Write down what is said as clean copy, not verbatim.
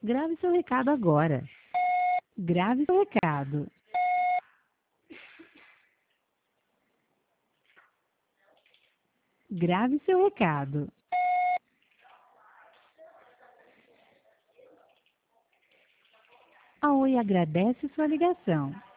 Grave seu recado agora. Grave seu recado. Grave seu recado. A Oi agradece sua ligação.